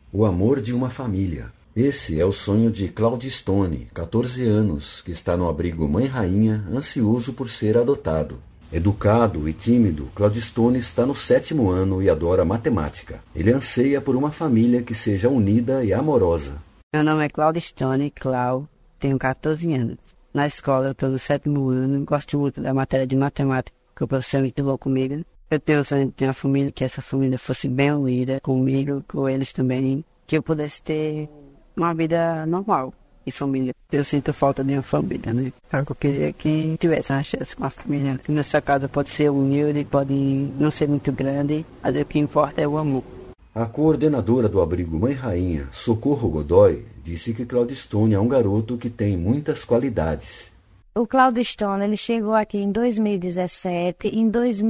O amor de uma família. Esse é o sonho de Claude Stone, 14 anos, que está no abrigo Mãe Rainha, ansioso por ser adotado. Educado e tímido, Claude Stone está no 7º ano e adora matemática. Ele anseia por uma família que seja unida e amorosa. Meu nome é Claude Stone, tenho 14 anos. Na escola eu estou no 7º ano, gosto muito da matéria de matemática, que o professor é muito bom comigo. Eu tenho o sonho de ter uma família, que essa família fosse bem unida comigo, com eles também, que eu pudesse ter uma vida normal em família. Eu sinto falta de uma família, né? Eu queria que tivesse uma chance com a família. Nessa casa pode ser humilde, pode não ser muito grande, mas o que importa é o amor. A coordenadora do abrigo Mãe Rainha, Socorro Godoy, disse que Claude Stone é um garoto que tem muitas qualidades. O Claude Stone, ele chegou aqui em 2017, em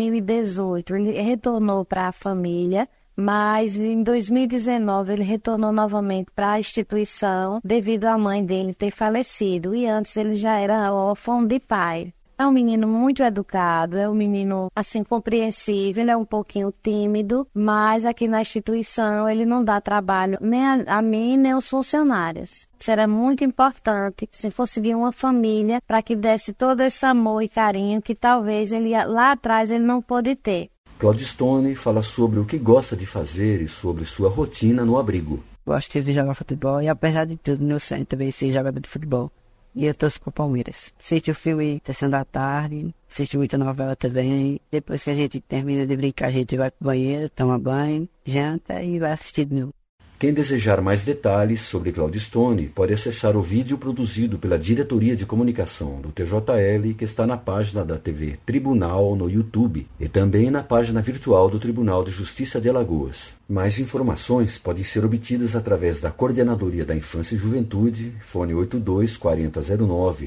2018 ele retornou para a família, mas em 2019 ele retornou novamente para a instituição devido à mãe dele ter falecido, e antes ele já era órfão de pai. É um menino muito educado, é um menino, assim, compreensível, ele é um pouquinho tímido, mas aqui na instituição ele não dá trabalho nem a mim, nem aos funcionários. Será muito importante se fosse vir uma família para que desse todo esse amor e carinho que talvez ele lá atrás ele não pôde ter. Claude Stone fala sobre o que gosta de fazer e sobre sua rotina no abrigo. Gosto de jogar futebol e, apesar de tudo, meu sonho também é ser jogador de futebol. E eu torço pro Palmeiras. Assisto o filme Sessão da Tarde, assisto muita novela também. Depois que a gente termina de brincar, a gente vai pro banheiro, toma banho, janta e vai assistir de novo. Quem desejar mais detalhes sobre Claude Stone pode acessar o vídeo produzido pela Diretoria de Comunicação do TJL, que está na página da TV Tribunal no YouTube e também na página virtual do Tribunal de Justiça de Alagoas. Mais informações podem ser obtidas através da Coordenadoria da Infância e Juventude, fone 82 4009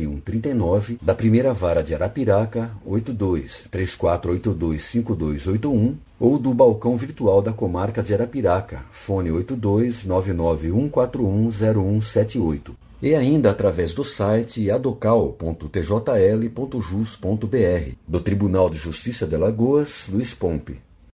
3139, da Primeira Vara de Arapiraca, 82 3482 5281, ou do Balcão Virtual da Comarca de Arapiraca, fone 82 99141 0178. E ainda através do site adocal.tjl.jus.br, do Tribunal de Justiça de Alagoas, Luiz Pompe.